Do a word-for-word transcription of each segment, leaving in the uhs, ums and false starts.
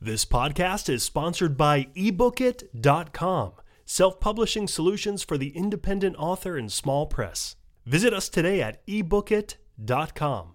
This podcast is sponsored by ebook it dot com, self-publishing solutions for the independent author and small press. Visit us today at ebook it dot com.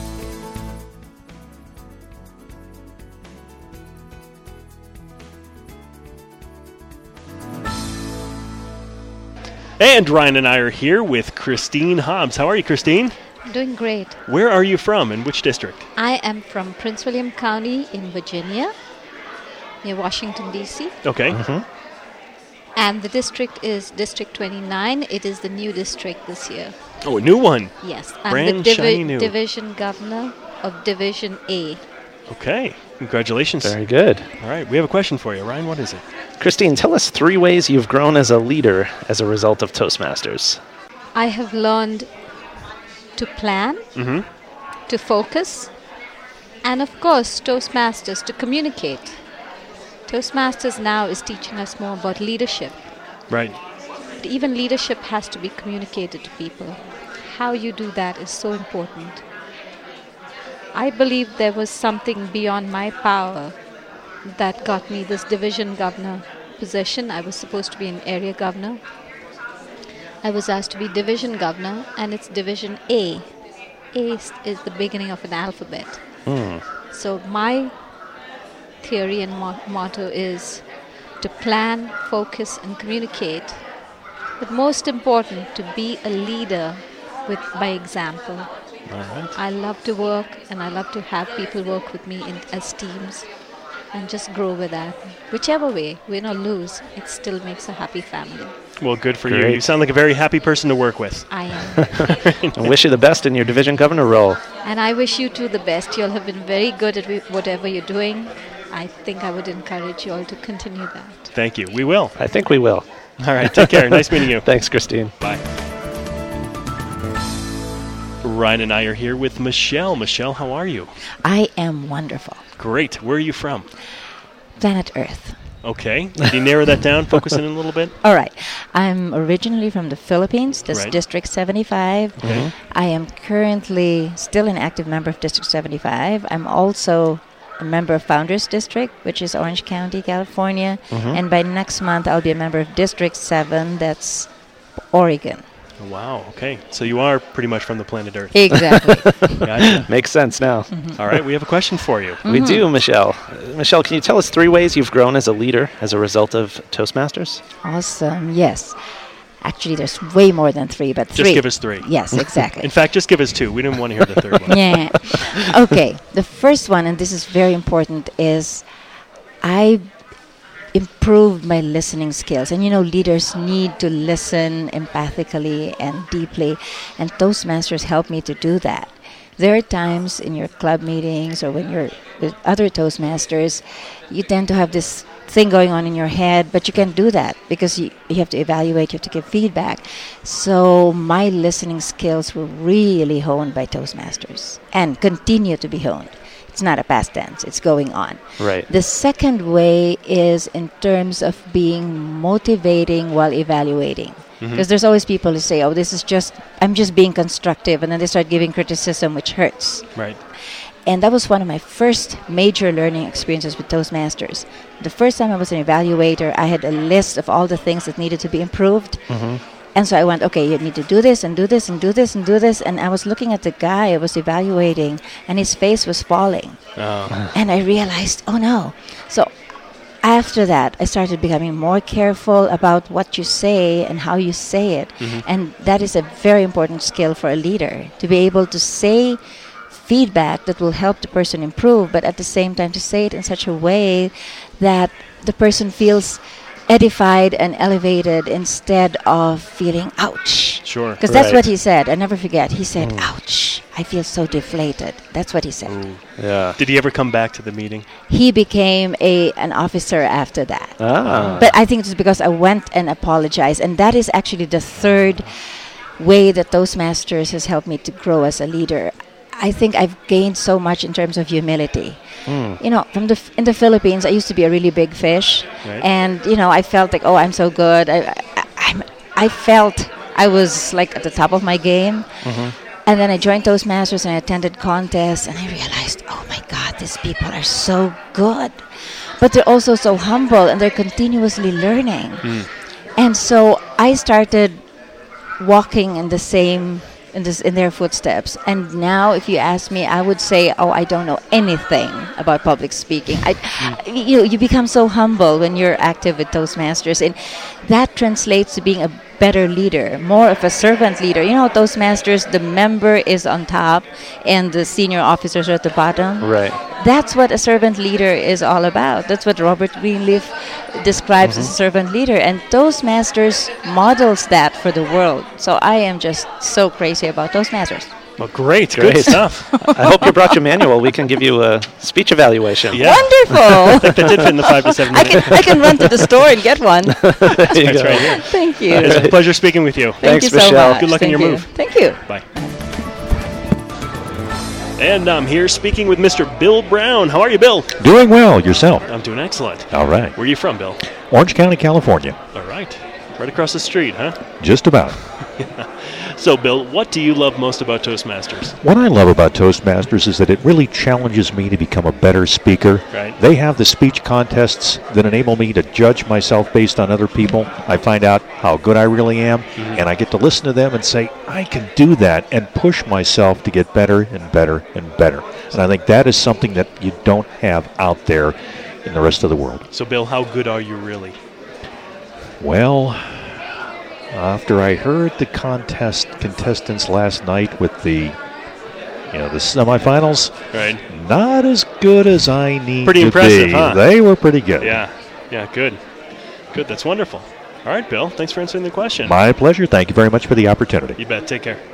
And Ryan and I are here with Christine Hobbs. How are you, Christine? Doing great. Where are you from and which district? I am from Prince William County in Virginia, near Washington, D C Okay. Mm-hmm. And the district is District twenty-nine. It is the new district this year. Oh, a new one. Yes. I'm Brand the shiny new. division governor of Division A. Okay. Congratulations. Very good. All right. We have a question for you. Ryan, what is it? Christine, tell us three ways you've grown as a leader as a result of Toastmasters. I have learned to plan, Mm-hmm. to focus, and of course, Toastmasters to communicate. Toastmasters now is teaching us more about leadership. Right. But even leadership has to be communicated to people. How you do that is so important. I believe there was something beyond my power that got me this division governor position. I was supposed to be an area governor. I was asked to be division governor, and it's Division A. A is, is the beginning of an alphabet. Hmm. So my theory and mo- motto is to plan, focus, and communicate. But most important, to be a leader with by example. All right. I love to work, and I love to have people work with me in, as teams and just grow with that. Whichever way, win or lose, it still makes a happy family. Well, good for you. Great. You sound like a very happy person to work with. I am. I wish you the best in your division governor role. And I wish you two the best. You all have been very good at wh- whatever you're doing. I think I would encourage you all to continue that. Thank you. We will. I think we will. All right. Take care. Nice meeting you. Thanks, Christine. Bye. Ryan and I are here with Michelle. Michelle, how are you? I am wonderful. Great. Where are you from? Planet Earth. Okay. Can you narrow that down? Focus in a little bit. All right. I'm originally from the Philippines. That's Right. District seventy-five. Okay. I am currently still an active member of District seventy-five. I'm also a member of Founders District, which is Orange County, California. And by next month, I'll be a member of District seven. That's Oregon. Oh, wow. Okay. So you are pretty much from the planet Earth. Exactly. Gotcha. Makes sense now. All right. We have a question for you. We do, Michelle. Uh, Michelle, can you tell us three ways you've grown as a leader as a result of Toastmasters? Awesome. Yes. Actually, there's way more than three, but three. Just give us three. Yes, exactly. In fact, just give us two. We didn't want to hear the third one. Yeah. Okay. The first one, and this is very important, is I improved my listening skills. And you know, leaders need to listen empathically and deeply, and Toastmasters help me to do that. There are times in your club meetings or when you're with other Toastmasters, you tend to have this thing going on in your head, but you can't do that because you, you have to evaluate, you have to give feedback. So my listening skills were really honed by Toastmasters and continue to be honed. It's not a past tense, it's going on. Right. The second way is in terms of being motivating while evaluating. Because there's always people who say, oh, this is just, I'm just being constructive, and then they start giving criticism, which hurts. Right. And that was one of my first major learning experiences with Toastmasters. The first time I was an evaluator, I had a list of all the things that needed to be improved. And so I went, okay, you need to do this and do this and do this and do this. And I was looking at the guy I was evaluating, and his face was falling. Oh. And I realized, oh no. So after that, I started becoming more careful about what you say and how you say it. And that is a very important skill for a leader, to be able to say feedback that will help the person improve, but at the same time to say it in such a way that the person feels edified and elevated instead of feeling ouch. Sure. Because that's Right. what he said. I never forget. He said, ouch, I feel so deflated. That's what he said. Ooh. Yeah. Did he ever come back to the meeting? He became a an officer after that. Ah. But I think it's because I went and apologized. And that is actually the third way that Toastmasters has helped me to grow as a leader. I think I've gained so much in terms of humility. Mm. You know, from the f- in the Philippines, I used to be a really big fish, Right. and you know, I felt like, oh, I'm so good. I, I, I'm, I felt I was like at the top of my game. And then I joined Toastmasters and I attended contests, and I realized, oh my God, these people are so good, but they're also so humble and they're continuously learning. Mm. And so I started walking in the same in this in their footsteps. And now, if you ask me, I would say, oh, I don't know anything about public speaking. I, mm. you know, you become so humble when you're active with Toastmasters, and that translates to being a better leader, more of a servant leader. You know, Toastmasters, the member is on top and the senior officers are at the bottom. Right. That's what a servant leader is all about. That's what Robert Greenleaf describes mm-hmm. as a servant leader. And Toastmasters models that for the world. So I am just so crazy about Toastmasters. Well, great, great good stuff. I hope you brought your manual. We can give you a speech evaluation. Yeah. Wonderful. I think that did fit in the five to seven minutes. I can, I can run to the store and get one. There you go. Right here. Thank you. It's a pleasure speaking with you. Thank Thanks, you so Michelle. much. Good luck Thank in your you. move. Thank you. Bye. And I'm here speaking with Mister Bill Brown. How are you, Bill? Doing well. Yourself? I'm doing excellent. All right. Where are you from, Bill? Orange County, California. All right. Right across the street, huh? Just about. So, Bill, what do you love most about Toastmasters? What I love about Toastmasters is that it really challenges me to become a better speaker. Right. They have the speech contests that enable me to judge myself based on other people. I find out how good I really am, mm-hmm. and I get to listen to them and say, I can do that, and push myself to get better and better and better. And I think that is something that you don't have out there in the rest of the world. So, Bill, how good are you really? Well, after I heard the contest contestants last night with the, you know, the semifinals, right, not as good as I need pretty to impressive, be. Huh? They were pretty good. Yeah, yeah, good, good. That's wonderful. All right, Bill, thanks for answering the question. My pleasure. Thank you very much for the opportunity. You bet. Take care.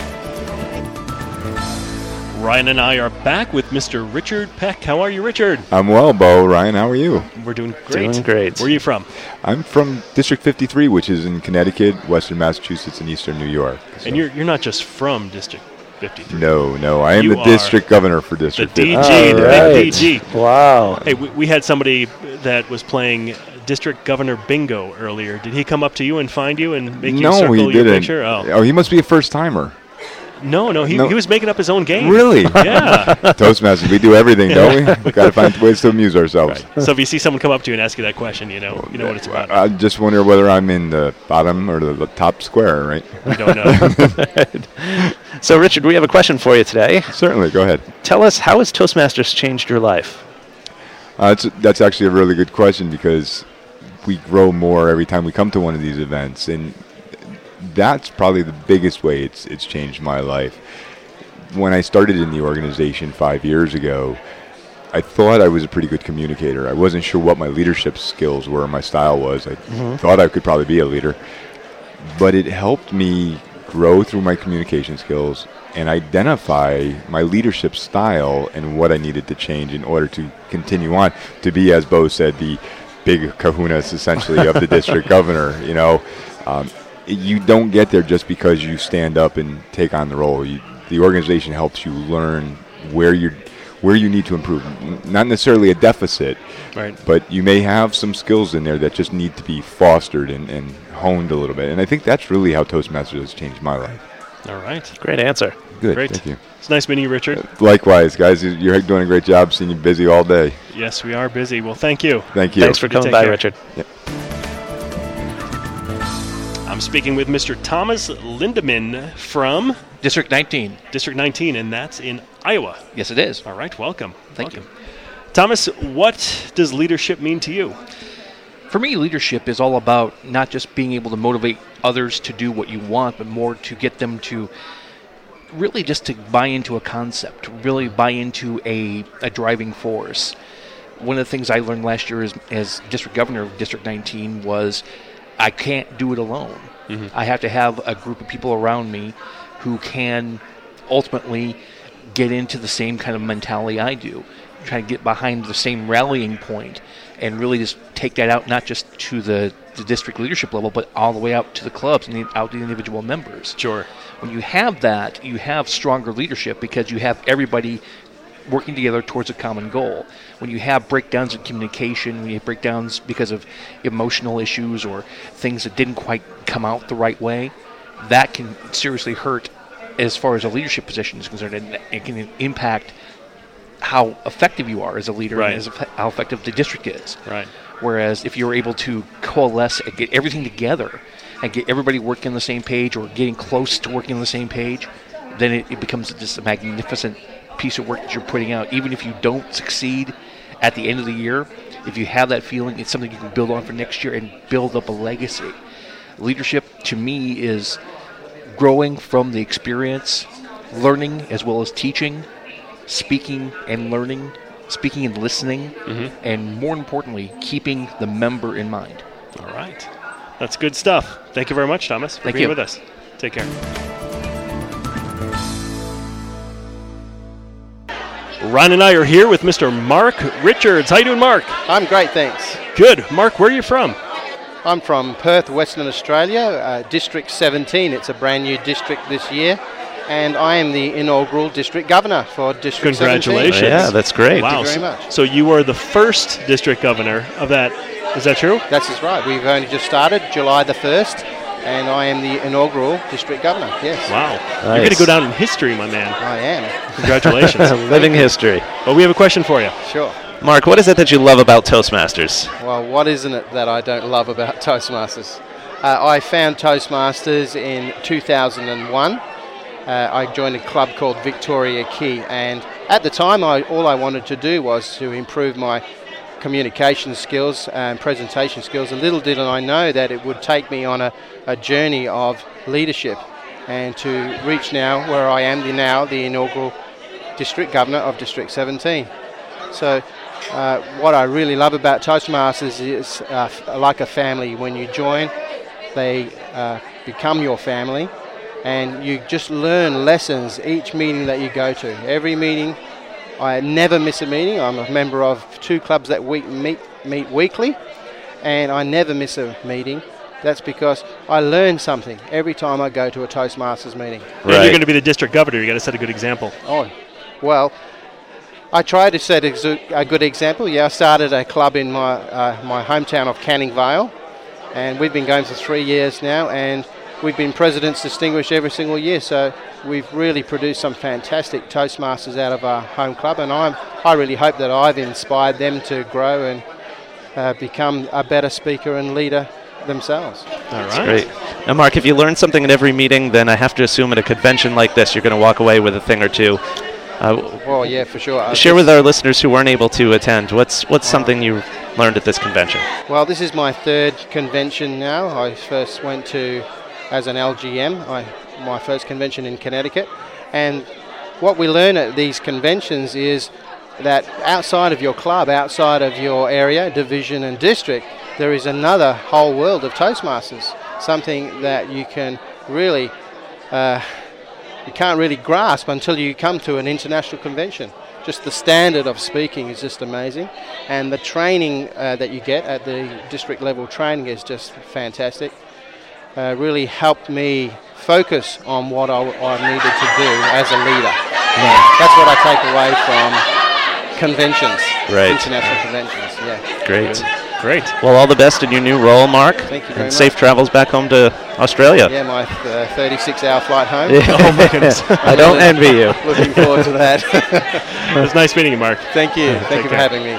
Ryan and I are back with Mister Richard Peck. How are you, Richard? I'm well, Bo. Ryan, how are you? We're doing great. Doing great. Where are you from? I'm from District fifty-three, which is in Connecticut, Western Massachusetts, and Eastern New York. So. And you're you're not just from District fifty-three. No, no. I am you the district governor for the District D G, fifty-three. the right. big D G. Wow. Hey, we, we had somebody that was playing District Governor Bingo earlier. Did he come up to you and find you and make you no, circle he your didn't. picture? Oh. oh, he must be a first-timer. No, no, he, No. he was making up his own game. Really? Yeah. Toastmasters, we do everything, don't we? We've got to find ways to amuse ourselves. Right. So if you see someone come up to you and ask you that question, you know you know what it's about. I just wonder whether I'm in the bottom or the, the top square, right? We don't know. So, Richard, we have a question for you today. Certainly, go ahead. Tell us, how has Toastmasters changed your life? Uh, that's, that's actually a really good question because we grow more every time we come to one of these events, and that's probably the biggest way it's it's changed my life. When I started in the organization five years ago, I thought I was a pretty good communicator. I wasn't sure what my leadership skills were, my style was. I mm-hmm. thought I could probably be a leader. But it helped me grow through my communication skills and identify my leadership style and what I needed to change in order to continue on, to be, as Bo said, the big kahunas, essentially, of the district governor. You know, um, you don't get there just because you stand up and take on the role. You, the organization helps you learn where you're, where you need to improve. N- not necessarily a deficit, right, but you may have some skills in there that just need to be fostered and, and honed a little bit. And I think that's really how Toastmasters has changed my life. All right. Great answer. Good. Great. Thank you. It's nice meeting you, Richard. Uh, likewise, guys. You're doing a great job. Seeing you busy all day. Yes, we are busy. Well, thank you. Thank you. Thanks for coming take by, care. Richard. Yep. I'm speaking with Mister Thomas Lindeman from District nineteen. District nineteen, and that's in Iowa. Yes, it is. All right, welcome. Thank welcome. you. Thomas, what does leadership mean to you? For me, leadership is all about not just being able to motivate others to do what you want, but more to get them to really just to buy into a concept, really buy into a, a driving force. One of the things I learned last year as, as district governor of District nineteen was I can't do it alone. Mm-hmm. I have to have a group of people around me who can ultimately get into the same kind of mentality I do, try to get behind the same rallying point and really just take that out not just to the, the district leadership level, but all the way out to the clubs and the, out to the individual members. Sure. When you have that, you have stronger leadership because you have everybody working together towards a common goal. When you have breakdowns in communication, when you have breakdowns because of emotional issues or things that didn't quite come out the right way, that can seriously hurt as far as a leadership position is concerned, and it can impact how effective you are as a leader Right. and as eff- how effective the district is. Right. Whereas if you're able to coalesce and get everything together and get everybody working on the same page or getting close to working on the same page, then it, it becomes just a magnificent piece of work that you're putting out. Even if you don't succeed at the end of the year, if you have that feeling, it's something you can build on for next year and build up a legacy. Leadership, to me, is growing from the experience, learning as well as teaching, speaking and learning, speaking and listening, Mm-hmm. and more importantly, keeping the member in mind. All right. That's good stuff. Thank you very much, Thomas, for Thank being you. with us. Take care. Ron and I are here with Mister Mark Richards. How you doing, Mark? I'm great, thanks. Good. Mark, where are you from? I'm from Perth, Western Australia, uh, District seventeen. It's a brand new district this year, and I am the inaugural district governor for District Congratulations. seventeen. Yeah, that's great. Wow. Thank you very so- much. So you are the first district governor of that. Is that true? That's just right. We've only just started July the first, and I am the inaugural district governor, yes. Wow. You're going to Nice. go down in history, my man. I am. Congratulations. Living history. Well, we have a question for you. Sure. Mark, what is it that you love about Toastmasters? Well, what isn't it that I don't love about Toastmasters? Uh, I found Toastmasters in two thousand one. Uh, I joined a club called Victoria Key, and at the time, I, all I wanted to do was to improve my communication skills and presentation skills. And little did I know that it would take me on a, a journey of leadership and to reach now where I am the, now, the inaugural district governor of District seventeen. So uh, what I really love about Toastmasters is uh, f- like a family. When you join, they uh, become your family, and you just learn lessons each meeting that you go to. Every meeting, I never miss a meeting. I'm a member of two clubs that we meet meet weekly, and I never miss a meeting. That's because I learn something every time I go to a Toastmasters meeting. And you're going to be the district governor. You got to set a good example. Oh, well, I try to set a zo- a good example. Yeah, I started a club in my uh, my hometown of Canning Vale, and we've been going for three years now, and we've been President's Distinguished every single year. So we've really produced some fantastic Toastmasters out of our home club, and I'm I really hope that I've inspired them to grow and uh, become a better speaker and leader themselves. All That's right. great. Now, Mark, if you learn something at every meeting, then I have to assume at a convention like this, you're going to walk away with a thing or two. Uh, Well, yeah, for sure. Uh, share this- with our listeners who weren't able to attend, what's what's something you learned at this convention? Well, this is my third convention now. I first went to, as an L G M, I, my first convention in Connecticut. And what we learn at these conventions is that outside of your club, outside of your area, division and district, there is another whole world of Toastmasters, something that you can really, uh, you can't really grasp until you come to an international convention. Just the standard of speaking is just amazing, and the training uh, that you get at the district level training is just fantastic. Uh, really helped me focus on what I, I needed to do as a leader. That's what I take away from conventions, Right. international conventions. Yeah. Great. Great. Well, all the best in your new role, Mark. Thank you very and safe much. travels back home to Australia. Yeah, my uh, thirty-six hour flight home. Oh, my goodness. I don't envy you. Looking forward to that. It was nice meeting you, Mark. Thank you. Thank you for care. having me.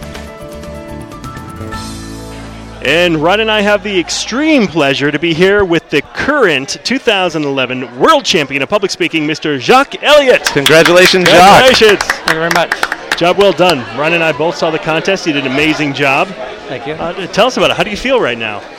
And Ron and I have the extreme pleasure to be here with the current two thousand eleven World Champion of Public Speaking, Mister Jacques Elliott. Congratulations, Jacques. Congratulations. Thank you very much. Job well done. Ron and I both saw the contest. You did an amazing job. Thank you. Uh, tell us about it. How do you feel right now?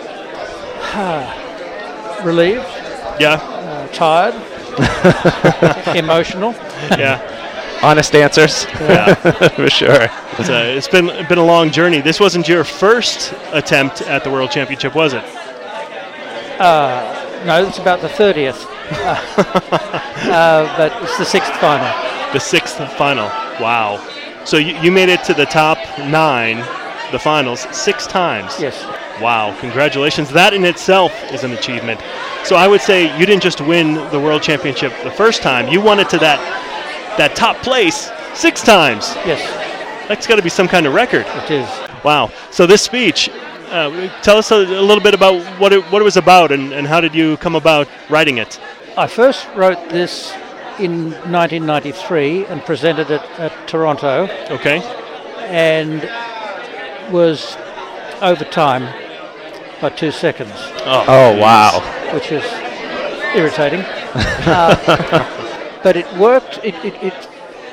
Relieved, Yeah, uh, tired, emotional. yeah, Honest answers, yeah. for sure. It's, uh, it's been been a long journey. This wasn't your first attempt at the World Championship, was it? Uh, no, it's about the thirtieth. uh, but it's the sixth final. The sixth final. Wow. So you, you made it to the top nine, the finals, six times. Yes. Wow, congratulations. That in itself is an achievement. So I would say you didn't just win the World Championship the first time. You won it to that that top place six times. Yes, That's got to be some kind of record. it is. Wow. So this speech, uh, tell us a, a little bit about what it, what it was about and, and how did you come about writing it? I first wrote this in nineteen ninety-three and presented it at Toronto. Okay. And was over time by two seconds. Oh, oh wow. Which is irritating. uh, but it worked. It, it, it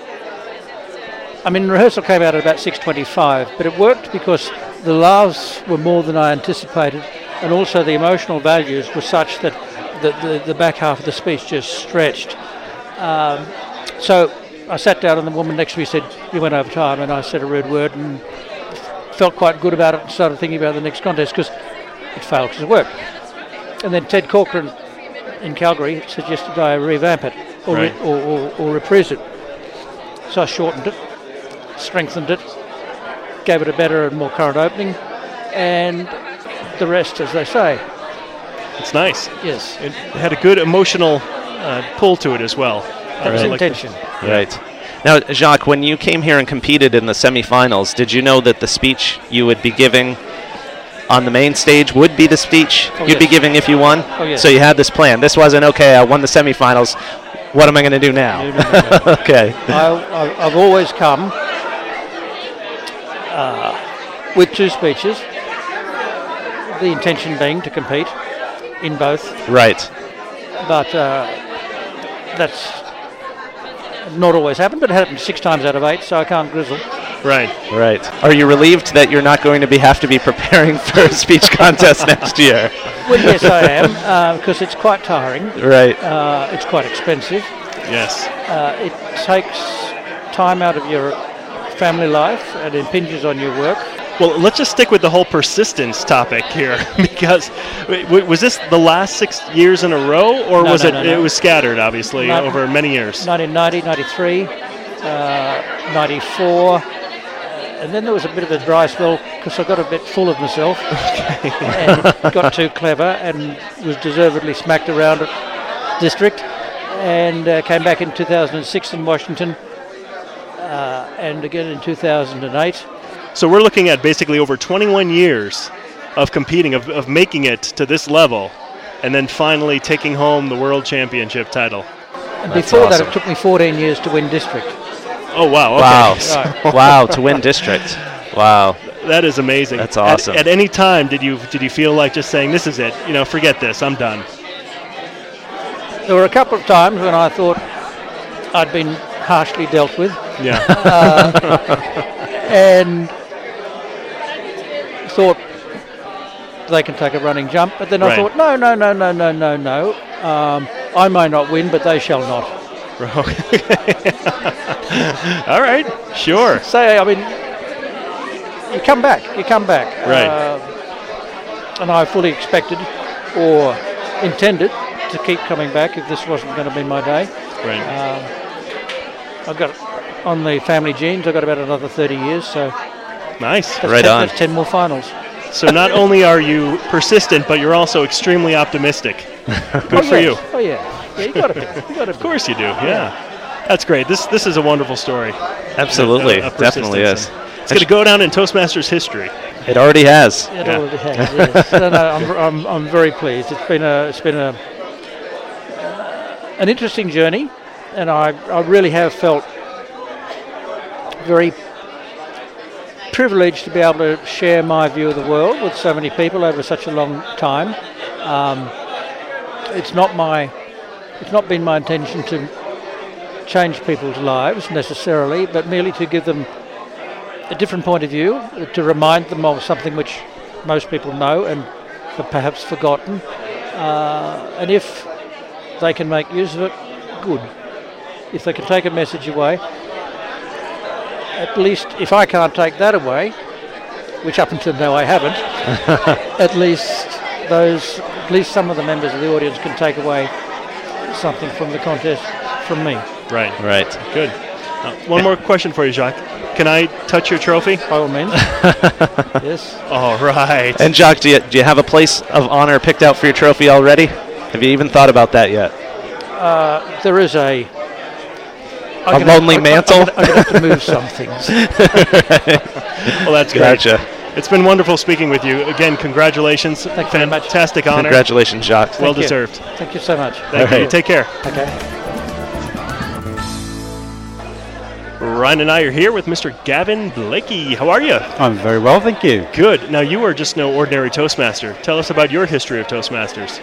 I mean, rehearsal came out at about six twenty-five, but it worked because the laughs were more than I anticipated, and also the emotional values were such that the, the, the back half of the speech just stretched. Um, so I sat down and the woman next to me said, "You went over time," and I said a rude word and felt quite good about it and started thinking about the next contest because it failed because it worked. And then Ted Corcoran in Calgary suggested I revamp it or, right. re- or, or, or reprise it. So I shortened it, strengthened it, gave it a better and more current opening, and the rest, as they say. It's nice. Yes. It had a good emotional uh, pull to it as well. That was right. intention. Right. Now, Jacques, when you came here and competed in the semifinals, did you know that the speech you would be giving on the main stage would be the speech oh, you'd yes. be giving if you won? Oh, yes. So you had this plan. This wasn't, okay, I won the semifinals. What am I going to do now? No, no, no, no. Okay. I, I, I've always come uh, with two speeches, the intention being to compete in both. Right. But uh, that's not always happened, but it happened six times out of eight, so I can't grizzle. Right. Right. Are you relieved that you're not going to be have to be preparing for a speech contest next year? Well, yes, I am, uh, because it's quite tiring. Right. Uh, it's quite expensive. Yes. Uh, it takes time out of your family life and impinges on your work. Well, let's just stick with the whole persistence topic here, because w- w- was this the last six years in a row, or No, was no, it? no, no. It was scattered, obviously, No. over many years. nineteen ninety, ninety-three, uh, ninety-four, uh, and then there was a bit of a dry spell because I got a bit full of myself and got too clever and was deservedly smacked around at district, and uh, came back in two thousand six in Washington, uh, and again in two thousand eight. So we're looking at basically over twenty-one years of competing, of, of making it to this level, and then finally taking home the World Championship title. And That's before awesome. that, it took me fourteen years to win district. Oh, wow. Okay. Wow. Right. Wow, to win district. Wow. That is amazing. That's At- awesome. At, any time, did you did you feel like just saying, this is it, you know, forget this, I'm done? There were a couple of times when I thought I'd been harshly dealt with, Yeah. uh, and thought they can take a running jump. But then I Right. thought, no, no, no, no, no, no, no. Um, I may not win, but they shall not. All right. Sure. Say, I mean, you come back, you come back. Right. Uh, and I fully expected or intended to keep coming back if this wasn't going to be my day. Right. Um, I've got on the family genes. I've got about another thirty years, so Nice. that's Right ten, on. That's ten more finals. So not only are you persistent, but you're also extremely optimistic. Good oh, for yes. you. Oh yeah, yeah. You got to be. You got to. Of course you do. Yeah. That's great. This this is a wonderful story. Absolutely. Of- of Definitely is. persistence. It's going to go down in Toastmasters history. It already has. It Yeah. already has. Yes. no, no, I'm, I'm, I'm very pleased. It's been a it's been a an interesting journey, and I I really have felt very privileged to be able to share my view of the world with so many people over such a long time. Um, it's not my it's not been my intention to change people's lives necessarily, but merely to give them a different point of view, to remind them of something which most people know and have perhaps forgotten. Uh, and if they can make use of it, good. If they can take a message away, at least if I can't take that away, which up until now I haven't, at least those, at least some of the members of the audience can take away something from the contest from me. Right. Right. Good. Uh, one more question for you, Jacques. Can I touch your trophy? By all means. Yes. All right. And Jacques, do you, do you have a place of honor picked out for your trophy already? Have you even thought about that yet? Uh, there is a A lonely mantle? I'm going to have to move some things. Well, that's great. Gotcha. It's been wonderful speaking with you. Again, congratulations. Thank you very much. Fantastic honor. Congratulations, Jacques. Well Thank you. deserved. Thank you so much. Thank All you. right. Take care. Okay. Ryan and I are here with Mister Gavin Blakey. How are you? I'm very well, thank you. Good. Now, you are just no ordinary Toastmaster. Tell us about your history of Toastmasters.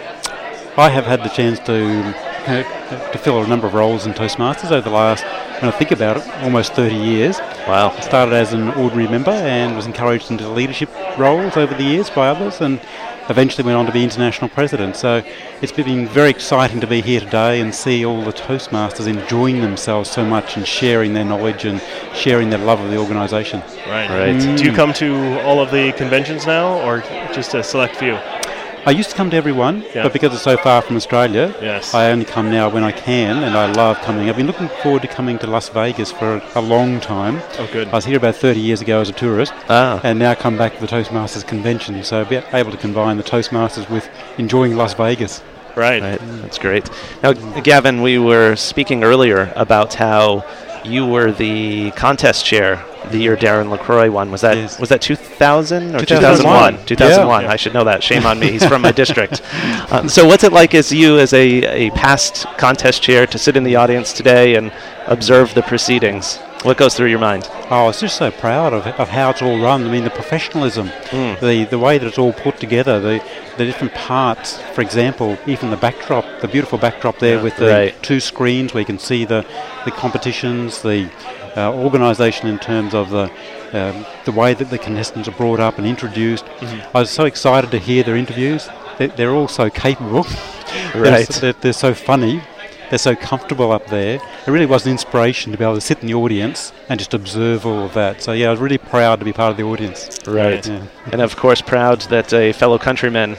I have had the chance to uh, to fill a number of roles in Toastmasters over the last, when I think about it, almost thirty years. Wow. I started as an ordinary member and was encouraged into leadership roles over the years by others, and eventually went on to be international president. So it's been very exciting to be here today and see all the Toastmasters enjoying themselves so much and sharing their knowledge and sharing their love of the organisation. Right. Right. Mm. Do you come to all of the conventions now, or just a select few? I used to come to every one, Yeah. but because it's so far from Australia, Yes. I only come now when I can, and I love coming. I've been looking forward to coming to Las Vegas for a long time. Oh, good. I was here about thirty years ago as a tourist, Ah. and now come back to the Toastmasters convention, so be able to combine the Toastmasters with enjoying Las Vegas. Right. Right, that's great. Now, Gavin, we were speaking earlier about how you were the contest chair the year Darren LaCroix won. Was that Yes. was that two thousand or two thousand one? two thousand one. Yeah. I should know that. Shame on me. He's from my district. Uh, so, what's it like as you, as a, a past contest chair, to sit in the audience today and observe the proceedings? What goes through your mind? Oh, I was just so proud of, of how it's all run. I mean, the professionalism, Mm. the the way that it's all put together, the the different parts. For example, even the backdrop, the beautiful backdrop there Yeah. with the Right. two screens where you can see the the competitions, the uh, organisation in terms of the um, the way that the contestants are brought up and introduced. Mm-hmm. I was so excited to hear their interviews. They're, they're all so capable. They're Right. s- They're, they're so funny. They're so comfortable up there. It really was an inspiration to be able to sit in the audience and just observe all of that. So yeah, I was really proud to be part of the audience. Right. Yeah. And of course, proud that a fellow countryman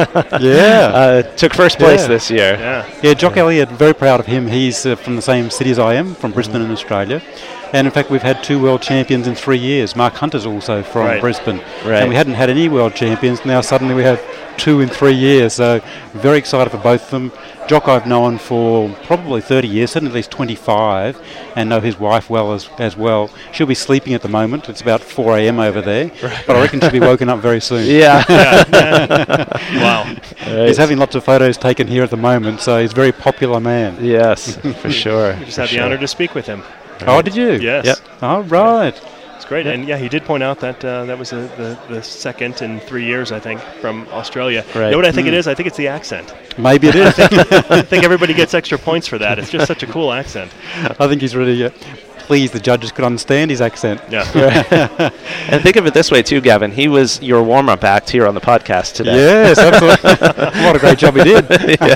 Yeah. uh, took first place Yeah. this year. Yeah. Yeah, Jock Elliott, very proud of him. He's uh, from the same city as I am, from Brisbane in Australia. And in fact, we've had two world champions in three years. Mark Hunter's also from Right. Brisbane. Right. And we hadn't had any world champions. Now suddenly we have two in three years. So very excited for both of them. Jock I've known for probably thirty years, certainly at least twenty-five, and know his wife well as, as well. She'll be sleeping at the moment. It's about four a.m. over there. But I reckon she'll be woken up very soon. Yeah. Yeah, yeah. Wow. He's having lots of photos taken here at the moment, so he's a very popular man. Yes, for sure. We just for had the sure. honor to speak with him. Oh, did you? Yes. Yep. Oh, right. It's great. And yeah, he did point out that uh, that was the, the, the second in three years, I think, from Australia. Right. You know what I think Mm. it is? I think it's the accent. Maybe it is. I think everybody gets extra points for that. It's just such a cool accent. I think he's really uh, pleased the judges could understand his accent. Yeah. And think of it this way too, Gavin. He was your warm-up act here on the podcast today. Yes, absolutely. What a great job he did.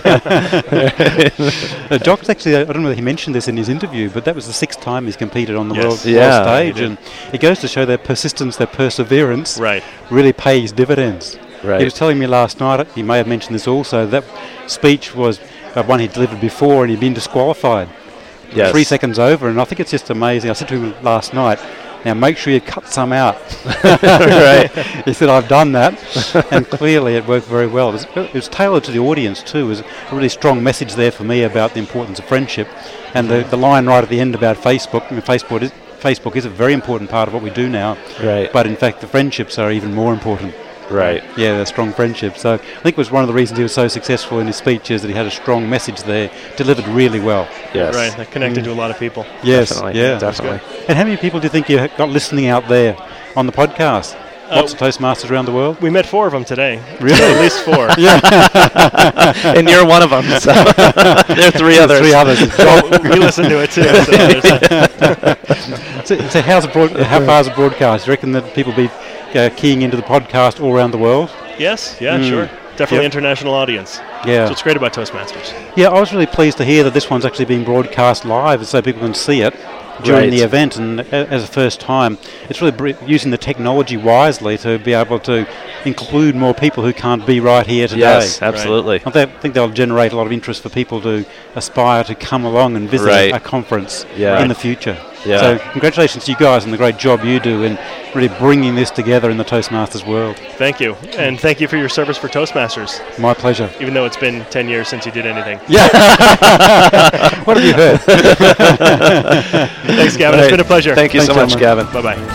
uh, Jock's actually, I don't know whether he mentioned this in his interview, but that was the sixth time he's competed on the Yes. world, Yeah, world he stage. did. And it goes to show that persistence, that perseverance Right. really pays dividends. Right. He was telling me last night, he may have mentioned this also, that speech was uh, one he delivered before and he'd been disqualified. Yes. Three seconds over, and I think it's just amazing. I said to him last night, now make sure you cut some out. Right. He said, I've done that, and clearly it worked very well. It was, it was tailored to the audience too. It was a really strong message there for me about the importance of friendship, and the, the line right at the end about Facebook. I mean, Facebook is, Facebook is a very important part of what we do now, Right. but in fact the friendships are even more important. Right. Yeah, they're strong friendships. So I think it was one of the reasons he was so successful in his speech is that he had a strong message there, delivered really well. Yes. Right. That connected to a lot of people. Yes, Definitely. yeah. Definitely. And how many people do you think you ha- got listening out there on the podcast? Uh, Lots of Toastmasters around the world? We met four of them today. Really? At least four. And you're one of them. So there are three others. Three others. We listen to it too. So there's- so, so how's the broad, how far is the broadcast? Do you reckon that people be uh, keying into the podcast all around the world? yes. Yeah. Mm. Sure. Definitely Yep. international audience. Yeah. That's what's great about Toastmasters. Yeah, I was really pleased to hear that this one's actually being broadcast live so people can see it during Right. the event. And a- as a first time, it's really br- using the technology wisely to be able to include more people who can't be right here today. Yes, absolutely. I th- think they'll generate a lot of interest for people to aspire to come along and visit Right. a conference Yeah. in the future. Yeah. So congratulations to you guys on the great job you do in really bringing this together in the Toastmasters world. Thank you. And thank you for your service for Toastmasters, My pleasure. even though it's been ten years since you did anything. Yeah. What have you heard? Thanks, Gavin. It's Right. been a pleasure. Thank you Thanks, so much, gentlemen. Gavin. Bye-bye.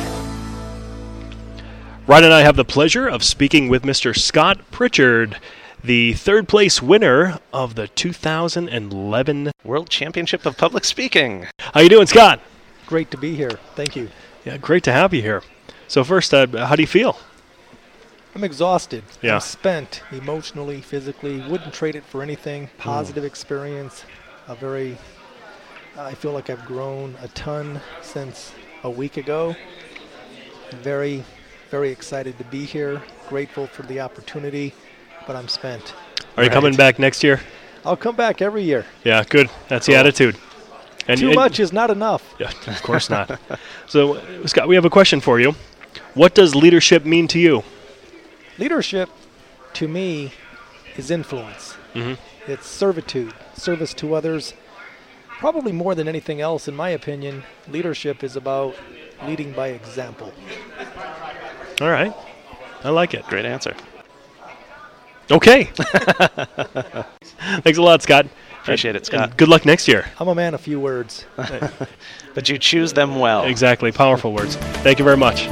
Ryan and I have the pleasure of speaking with Mister Scott Pritchard, the third place winner of the two thousand eleven. World Championship of Public Speaking. How you doing, Scott? great to be here. Thank you. Yeah, great to have you here. So first, uh, how do you feel? I'm exhausted. Yeah. I'm spent emotionally, physically. Wouldn't trade it for anything. Positive mm. experience. A very, I feel like I've grown a ton since a week ago. Very, very excited to be here. Grateful for the opportunity, but I'm spent. Are you right. coming back next year? I'll come back every year. Yeah, good. That's cool. The attitude. And Too and much is not enough. Yeah, of course not. So, Scott, we have a question for you. What does leadership mean to you? Leadership, to me, is influence. Mm-hmm. It's servitude, service to others. Probably more than anything else, in my opinion, leadership is about leading by example. All right. I like it. Great answer. Okay. Thanks a lot, Scott. Appreciate it, Scott. And good luck next year. I'm a man of few words. But you choose them well. Exactly. Powerful words. Thank you very much.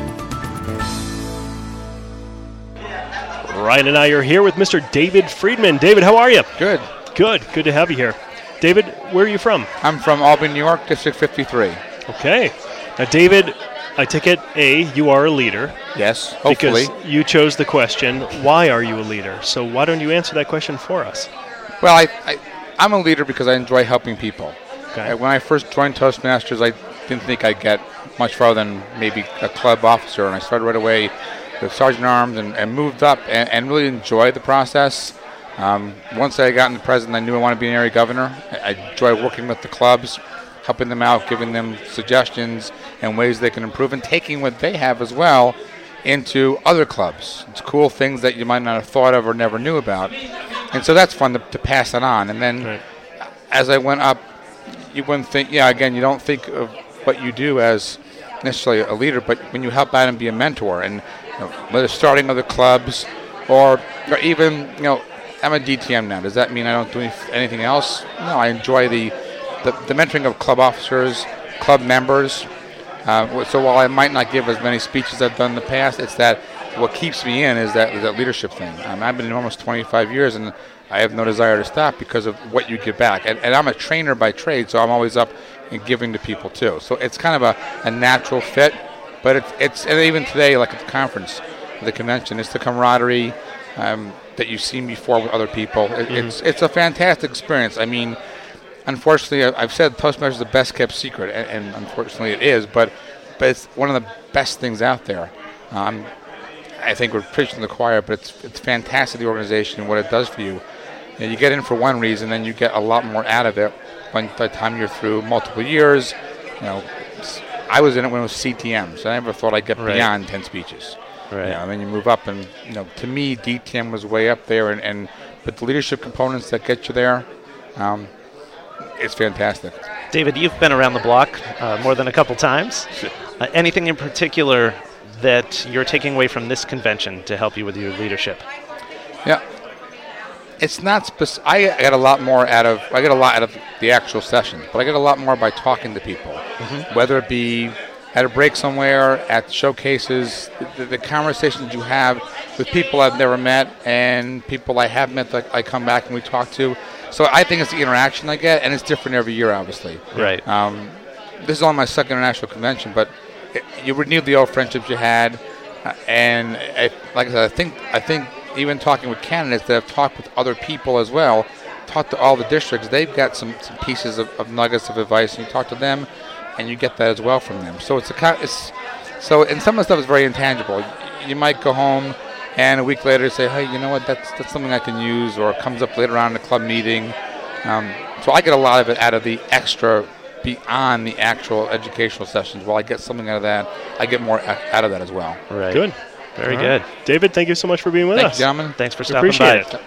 Ryan and I are here with Mister David Friedman. David, how are you? Good. Good. Good to have you here. David, where are you from? I'm from Albany, New York, District fifty-three. Okay. Now, David, I take it, A, you are a leader. Yes, hopefully. Because you chose the question, why are you a leader? So why don't you answer that question for us? Well, I, I, I'm a leader because I enjoy helping people. Okay. Uh, when I first joined Toastmasters, I didn't think I'd get much farther than maybe a club officer, and I started right away with Sergeant Arms and, and moved up and, and really enjoyed the process. Um, once I got into president, I knew I wanted to be an area governor. I, I enjoy working with the clubs, helping them out, giving them suggestions and ways they can improve, and taking what they have as well into other clubs. It's cool things that you might not have thought of or never knew about. And so that's fun to, to pass it on. And then right. as I went up, you wouldn't think, yeah, again, you don't think of what you do as necessarily a leader, but when you help out and be a mentor, and you know, whether starting other clubs or, or even, you know, I'm a D T M now. Does that mean I don't do anything else? No, I enjoy the, the, the mentoring of club officers, club members. Uh, so while I might not give as many speeches as I've done in the past, it's that what keeps me in is that, is that leadership thing. Um, I've been in almost twenty-five years, and I have no desire to stop because of what you give back. And, and I'm a trainer by trade, so I'm always up and giving to people too. So it's kind of a, a natural fit. But it's, it's and even today, like at the conference, the convention, it's the camaraderie um, that you've seen before with other people. It, mm-hmm. It's it's a fantastic experience. I mean, unfortunately, I've said Toastmasters is the best kept secret, and, and unfortunately it is, but but it's one of the best things out there. Um, I think we're preaching to the choir, but it's it's fantastic, the organization and what it does for you. And you get in for one reason, then you get a lot more out of it when by the time you're through multiple years. You know, I was in it when it was C T M, so I never thought I'd get right. beyond ten speeches. Right. You know, and then you move up, and you know, to me, D T M was way up there, and, and but the leadership components that get you there, um, it's fantastic. David, you've been around the block uh, more than a couple times. Uh, anything in particular that you're taking away from this convention to help you with your leadership? Yeah, it's not specific. I get a lot more out of I get a lot out of the actual sessions, but I get a lot more by talking to people, mm-hmm. whether it be at a break somewhere, at showcases, the, the conversations you have with people I've never met and people I have met that I come back and we talk to. So I think it's the interaction I get, and it's different every year, obviously. Right. Um, this is only my second international convention, but it, you renew the old friendships you had, uh, and I, like I said, I think I think even talking with candidates that have talked with other people as well, talked to all the districts, they've got some, some pieces of, of nuggets of advice, and you talk to them, and you get that as well from them. So it's a it's so and some of the stuff is very intangible. You might go home and a week later say, hey, you know what, that's that's something I can use, or it comes up later on in a club meeting. Um, so I get a lot of it out of the extra beyond the actual educational sessions. While I get something out of that, I get more out of that as well. Right. Good. Very All good. Right. David, thank you so much for being with Thank us. You, gentlemen. Thanks for we stopping appreciate by. It.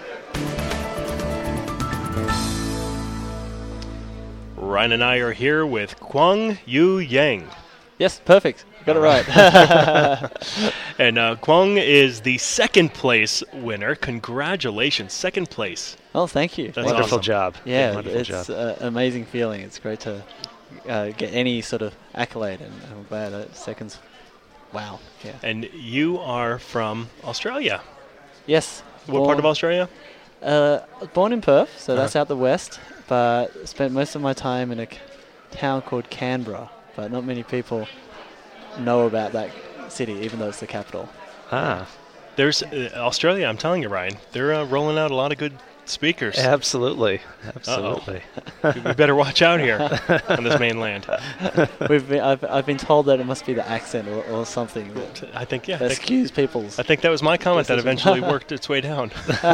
Ryan and I are here with Kwang Yu Yang. Yes, perfect. Got it right. And uh, Kwang is the second place winner. Congratulations, second place. Oh, thank you. That's wonderful awesome. job. Yeah, wonderful it's an amazing feeling. It's great to uh, get any sort of accolade, and I'm glad that second's. Wow. Yeah. And you are from Australia. Yes. What born, part of Australia? Uh, born in Perth, so uh-huh. that's out the west, but spent most of my time in a c- town called Canberra but not many people know about that city, even though it's the capital. Ah. There's uh, Australia, I'm telling you, Ryan, they're uh, rolling out a lot of good speakers. Absolutely. Absolutely. We better watch out here on this mainland. We've been, I've, I've been told that it must be the accent or, or something. That I think, yeah. That think, skews people's. I think that was my comment that decision. eventually worked its way down.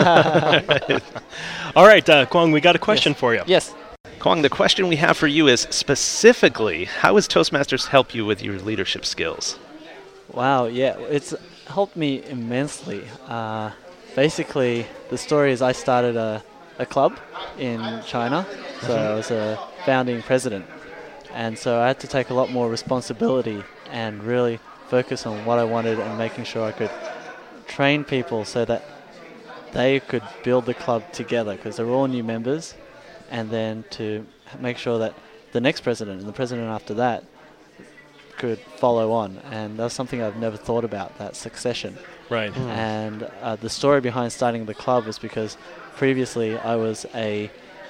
All right, uh, Kwong, we got a question yes. for you. Yes. Kwong, the question we have for you is specifically, how has Toastmasters helped you with your leadership skills? Wow, yeah, it's helped me immensely. Uh, basically, the story is I started a, a club in China, so I was a founding president. And so I had to take a lot more responsibility and really focus on what I wanted and making sure I could train people so that they could build the club together, because they're all new members, and then to make sure that the next president and the president after that could follow on. And that's something I've never thought about, that succession. Right. Mm. And uh, the story behind starting the club was because previously I was a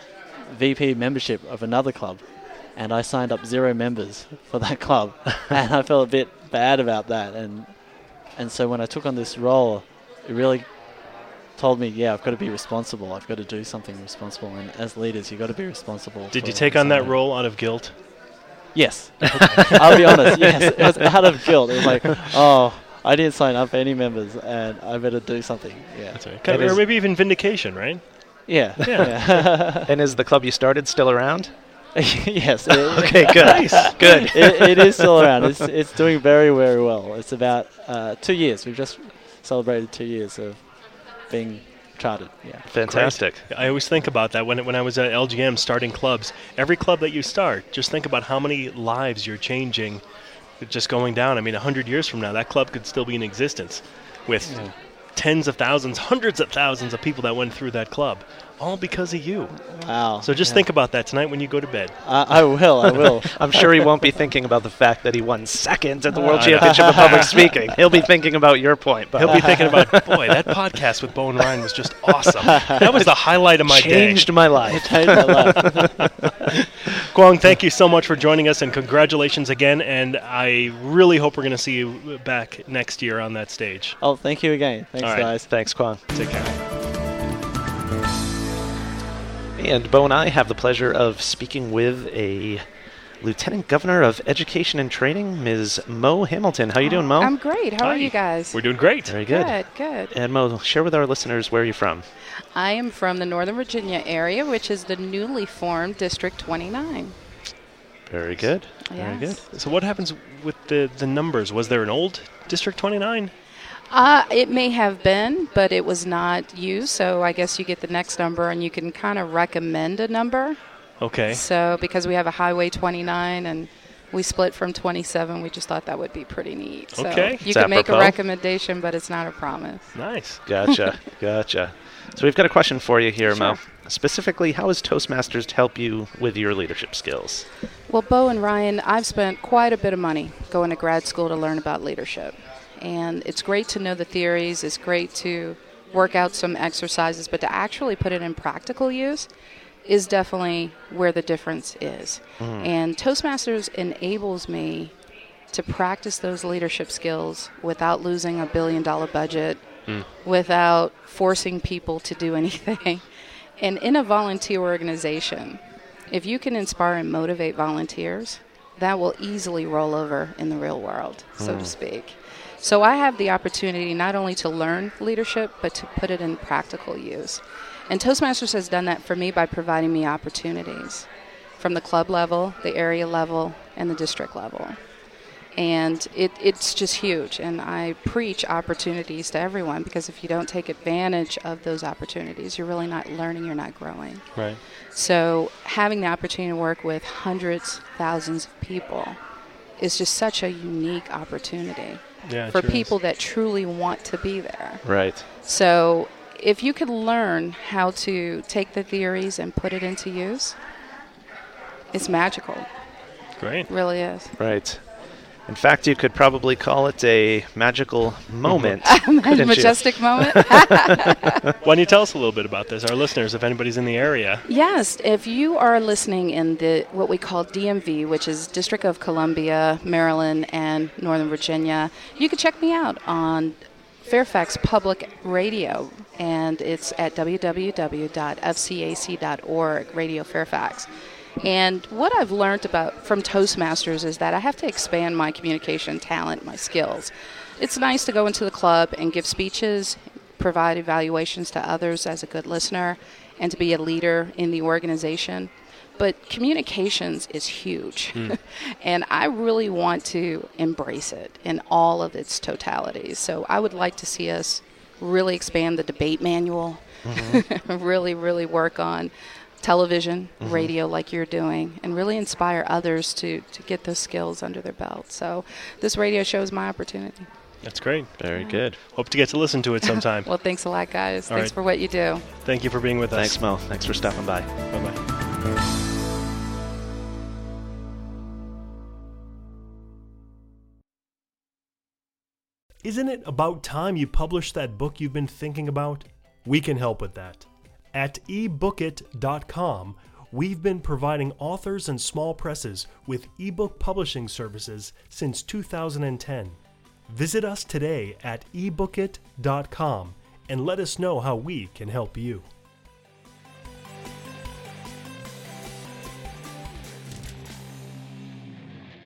V P membership of another club, and I signed up zero members for that club, and I felt a bit bad about that. And and so when I took on this role, it really told me, yeah, I've got to be responsible. I've got to do something responsible. And as leaders, you've got to be responsible. Did you take on that role out of guilt? Yes. I'll be honest, yes. It was out of guilt. It was like, oh, I didn't sign up for any members, and I better do something. Yeah. That's right. Kind of, or maybe even vindication, right? Yeah. Yeah. yeah. And is the club you started still around? Yes. Okay, good. Nice. Good. It, it is still around. It's it's doing very, very well. It's about uh, two years. We've just celebrated two years of being chartered. Yeah. Fantastic. Great. I always think about that when when I was at L G M starting clubs. Every club that you start, just think about how many lives you're changing, just going down. I mean, a hundred years from now, that club could still be in existence with yeah. tens of thousands, hundreds of thousands of people that went through that club, all because of you. Wow. So just yeah. think about that tonight when you go to bed. Uh, I will, I will. I'm sure he won't be thinking about the fact that he won second at the World Championship of Public Speaking. He'll be thinking about your point. But He'll be thinking about, boy, that podcast with Bo and Ryan was just awesome. That was the highlight of my Changed day. my life. It changed my life. Kwong, thank you so much for joining us, and congratulations again. And I really hope we're going to see you back next year on that stage. Oh, thank you again. Thanks, right. guys. Thanks, Kwong. Take care. And Bo and I have the pleasure of speaking with a Lieutenant Governor of Education and Training, Miz Mo Hamilton. How are you doing, Mo? I'm great. How Hi. are you guys? We're doing great. Very good. Good, good. And Mo, share with our listeners where you're from. I am from the Northern Virginia area, which is the newly formed District twenty-nine. Very good. Yes. Very good. So what happens with the, the numbers? Was there an old District twenty-nine? Uh, it may have been, but it was not used, so I guess you get the next number and you can kind of recommend a number. Okay. So because we have a Highway twenty-nine and we split from twenty-seven, we just thought that would be pretty neat. So Okay. you It's can make a apropos. recommendation, but it's not a promise. Nice. Gotcha. Gotcha. So we've got a question for you here, Mo. Sure. Specifically, how has Toastmasters to help you with your leadership skills? Well, Bo and Ryan, I've spent quite a bit of money going to grad school to learn about leadership. And it's great to know the theories. It's great to work out some exercises, but to actually put it in practical use is definitely where the difference is. Mm. And Toastmasters enables me to practice those leadership skills without losing a billion dollar budget, mm. without forcing people to do anything. And in a volunteer organization, if you can inspire and motivate volunteers, that will easily roll over in the real world, so mm. to speak. So I have the opportunity not only to learn leadership, but to put it in practical use. And Toastmasters has done that for me by providing me opportunities from the club level, the area level, and the district level. And it, it's just huge. And I preach opportunities to everyone, because if you don't take advantage of those opportunities, you're really not learning, you're not growing. Right. So having the opportunity to work with hundreds, thousands of people is just such a unique opportunity. Yeah, for sure people is. that truly want to be there. Right. So if you could learn how to take the theories and put it into use, it's magical. Great. It really is. Right. In fact, you could probably call it a magical moment. A majestic moment. Why don't you tell us a little bit about this, our listeners, if anybody's in the area? Yes, if you are listening in the what we call D M V, which is District of Columbia, Maryland, and Northern Virginia, you can check me out on Fairfax Public Radio, and it's at w w w dot f c a c dot org, Radio Fairfax. And what I've learned about from Toastmasters is that I have to expand my communication talent, my skills. It's nice to go into the club and give speeches, provide evaluations to others as a good listener, and to be a leader in the organization. But communications is huge. Mm. And I really want to embrace it in all of its totalities. So I would like to see us really expand the debate manual, mm-hmm. really, really work on television, mm-hmm. radio like you're doing, and really inspire others to, to get those skills under their belt. So this radio show is my opportunity. That's great. Very yeah. good. Hope to get to listen to it sometime. Well, thanks a lot, guys. All thanks right. for what you do. Thank you for being with us. Thanks, Mo. Thanks for stopping by. Bye-bye. Isn't it about time you published that book you've been thinking about? We can help with that. At e book it dot com, we've been providing authors and small presses with ebook publishing services since two thousand ten. Visit us today at e book it dot com and let us know how we can help you.